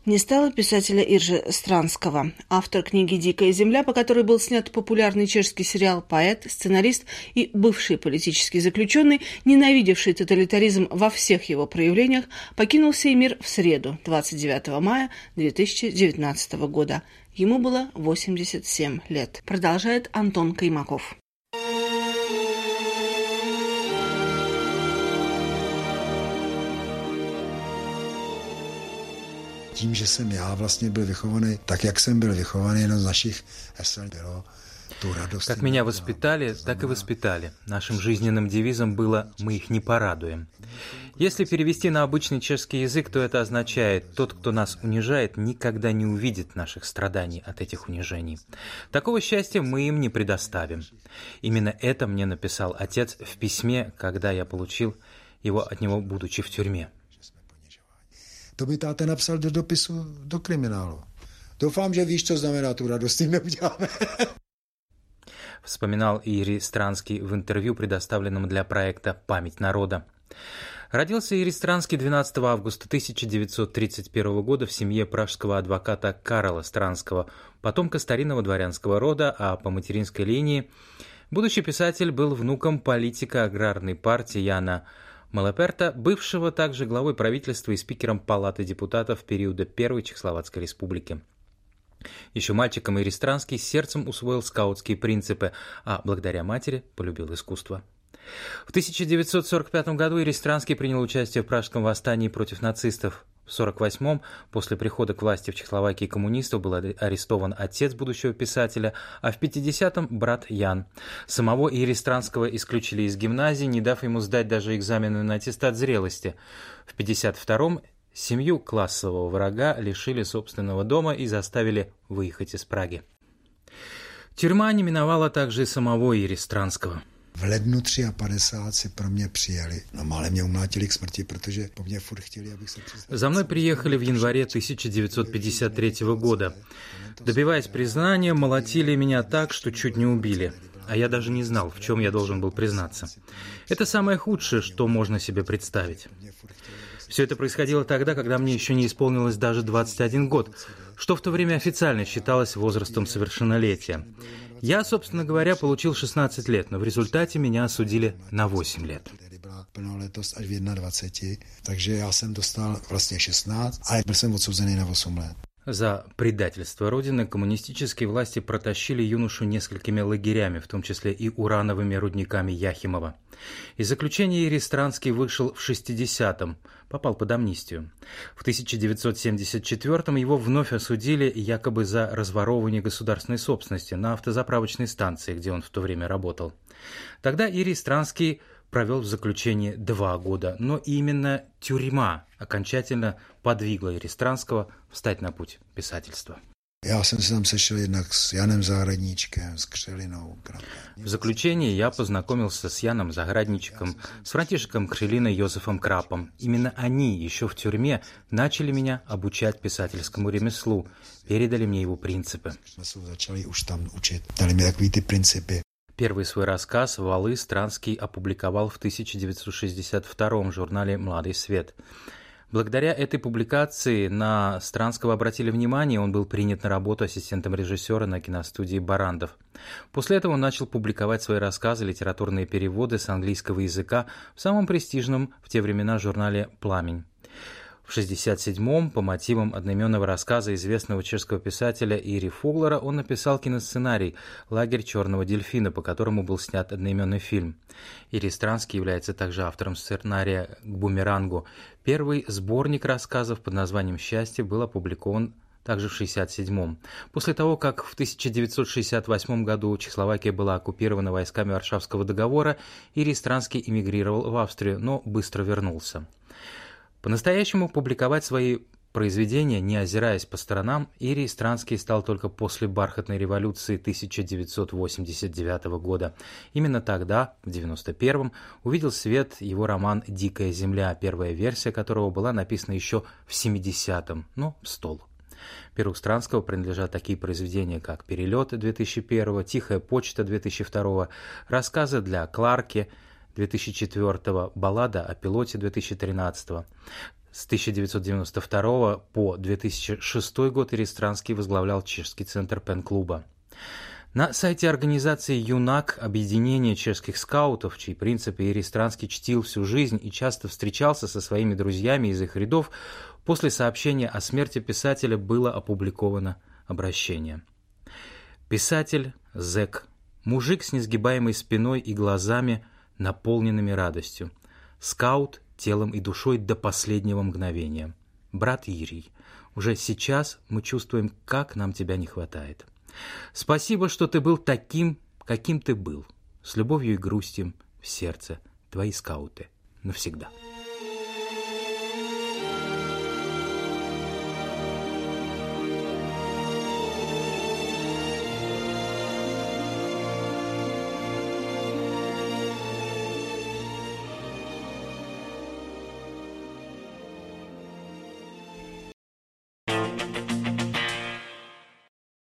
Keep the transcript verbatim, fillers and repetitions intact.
Не стало писателя Иржи Странского. Автор книги «Дикая земля», по которой был снят популярный чешский сериал, поэт, сценарист и бывший политический заключенный, ненавидевший тоталитаризм во всех его проявлениях, покинул сей мир в среду, двадцать девятого мая две тысячи девятнадцатого года. Ему было восемьдесят семь лет. Продолжает Антон Каймаков. Tím, že jsem já vlastně byl vychovaný tak, jak jsem byl vychovaný, jedno z našich hesel bylo tu radost. Как меня воспитали, так и воспитали. Нашим жизненным девизом было «Мы их не порадуем». Если перевести на обычный чешский язык, то это означает «Тот, кто нас унижает, никогда не увидит наших страданий от этих унижений». Такого счастья мы им не предоставим. Именно это мне написал отец в письме, когда я получил его от него, будучи в тюрьме. To by táta napsal do dopisu do kriminálu. Doufám, že víš, co znamená tu radost, tím neuděláme. Вспоминал Ири Странский в интервью, предоставленном для проекта «Память народа». Родился Ири Странский двенадцатого августа тысяча девятьсот тридцать первого года в семье пражского адвоката Карла Странского, потомка старинного дворянского рода, а по материнской линии будущий писатель был внуком политика аграрной партии Яна Малеперта, бывшего также главой правительства и спикером Палаты депутатов периода Первой Чехословацкой республики. Еще мальчиком Ири Странский сердцем усвоил скаутские принципы, а благодаря матери полюбил искусство. В тысяча девятьсот сорок пятом году Ири Странский принял участие в пражском восстании против нацистов. В сорок восьмом, после прихода к власти в Чехословакии коммунистов, был арестован отец будущего писателя, а в пятидесятом – брат Ян. Самого Ири Странского исключили из гимназии, не дав ему сдать даже экзамены на аттестат зрелости. В пятьдесят втором семью классового врага лишили собственного дома и заставили выехать из Праги. Тюрьма не миновала также и самого Ири Странского. V lednu padesát tři si pro mě přijeli. No málem mě umlátili k smrti, protože po mně furt chtěli, abych se přiznal. За мной приехали в январе тысяча девятьсот пятьдесят третьего года. Добиваясь признания, молотили меня так, что чуть не убили. А я даже не знал, в чем я должен был признаться. Это самое худшее, что можно себе представить. Все это происходило тогда, когда мне еще не исполнилось даже двадцать один год, что в то время официально считалось возрастом совершеннолетия. Я, собственно говоря, получил шестнадцать лет, но в результате меня осудили на восемь лет. Takže já jsem dostal vlastně šestnáct, ale byl jsem odsouzený na osm let. За предательство Родины коммунистические власти протащили юношу несколькими лагерями, в том числе и урановыми рудниками Яхимова. Из заключения Ири Странский вышел в шестидесятом, попал под амнистию. В тысяча девятьсот семьдесят четвёртом его вновь осудили якобы за разворовывание государственной собственности на автозаправочной станции, где он в то время работал. Тогда Ири Странский провел в заключении два года, но именно тюрьма окончательно подвигла Ири Странского встать на путь писательства. Já jsem se tam sešel jednak s Janem Zahradníčkem, s Křelinou. В заключении я познакомился с Яном Заградничиком, с Франтишеком Кřeliной и Йозефом Крапом. Именно они еще в тюрьме начали меня обучать писательскому ремеслу, передали мне его принципы. Začali už tam učit, dali mi takový ty principy. Первый свой рассказ «Валы» Странский опубликовал в тысяча девятьсот шестьдесят втором в журнале «Младый свет». Благодаря этой публикации на Странского обратили внимание, он был принят на работу ассистентом режиссера на киностудии «Барандов». После этого он начал публиковать свои рассказы, литературные переводы с английского языка в самом престижном в те времена журнале «Пламень». В шестьдесят седьмом по мотивам одноименного рассказа известного чешского писателя Ири Фоглера он написал киносценарий «Лагерь черного дельфина», по которому был снят одноименный фильм. Ири Странский является также автором сценария «К бумерангу». Первый сборник рассказов под названием «Счастье» был опубликован также в шестьдесят седьмом. После того, как в тысяча девятьсот шестьдесят восьмом году Чехословакия была оккупирована войсками Варшавского договора, Ири Странский эмигрировал в Австрию, но быстро вернулся. По-настоящему публиковать свои произведения, не озираясь по сторонам, Ири Странский стал только после бархатной революции тысяча девятьсот восемьдесят девятого года. Именно тогда, в девяносто первом, увидел свет его роман «Дикая земля», первая версия которого была написана еще в семидесятом, но в стол. Перу Странского принадлежат такие произведения, как «Перелеты» две тысячи первого, «Тихая почта» две тысячи второго, рассказы для Кларки две тысячи четвёртого, баллада о пилоте две тысячи тринадцатого. С тысяча девятьсот девяносто второго по две тысячи шестой год Ирис Странский возглавлял чешский центр пен-клуба. На сайте организации «ЮНАК» объединение чешских скаутов, чьи принципы Ирис Странский чтил всю жизнь и часто встречался со своими друзьями из их рядов, после сообщения о смерти писателя было опубликовано обращение. Писатель, зэк, мужик с несгибаемой спиной и глазами, наполненными радостью, скаут телом и душой до последнего мгновения. Брат Ирий, уже сейчас мы чувствуем, как нам тебя не хватает. Спасибо, что ты был таким, каким ты был, с любовью и грустью в сердце, твои скауты навсегда.